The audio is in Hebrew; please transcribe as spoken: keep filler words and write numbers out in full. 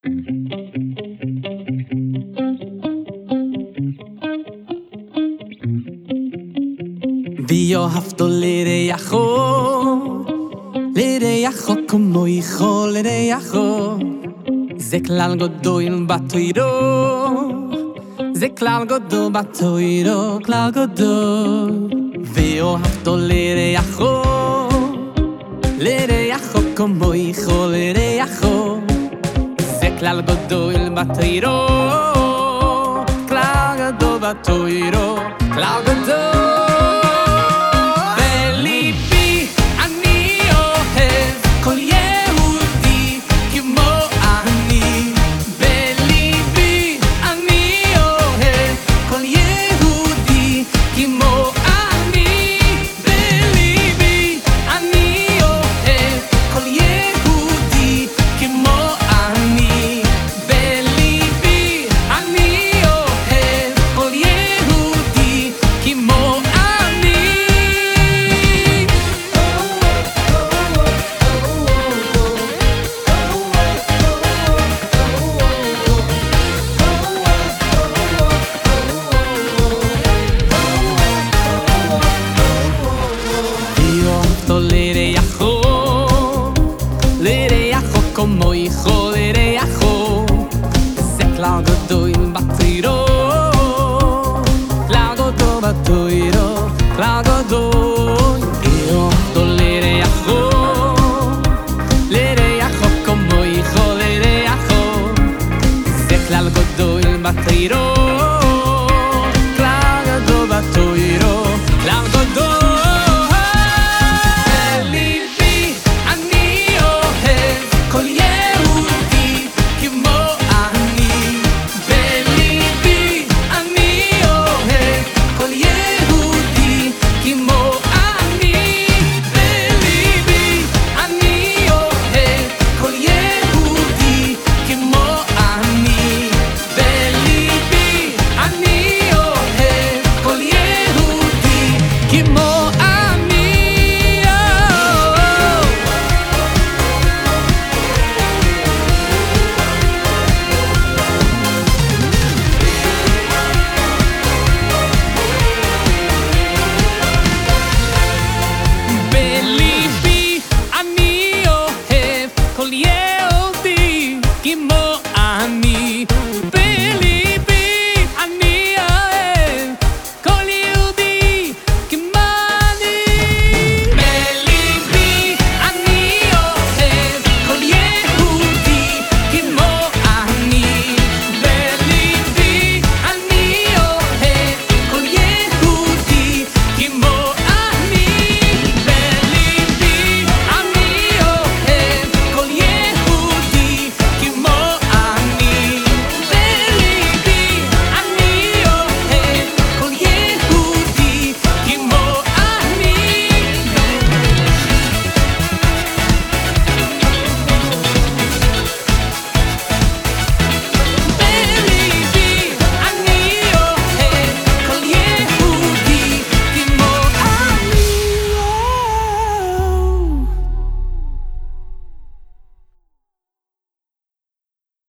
Vi אהבתו לרעך, לרעך כמו איכו לרעך. זה כלל גדול בתורה, זה כלל גדול בתורה, כלל גדול. ואהבתו לרעך, לרעך כמו איכו לרעך. זה כלל גדול בתורה, כלל גדול בתורה, כלל גדול. כמו איכו לרעך, זה כלל גדול בתורה, כלל גדול בתורה, כלל גדול. ואהבתו לרעך, לרעך כמו איכו לרעך, זה כלל גדול בתורה, כלל גדול בתורה, כלל גדול. כל יהודי כמו אני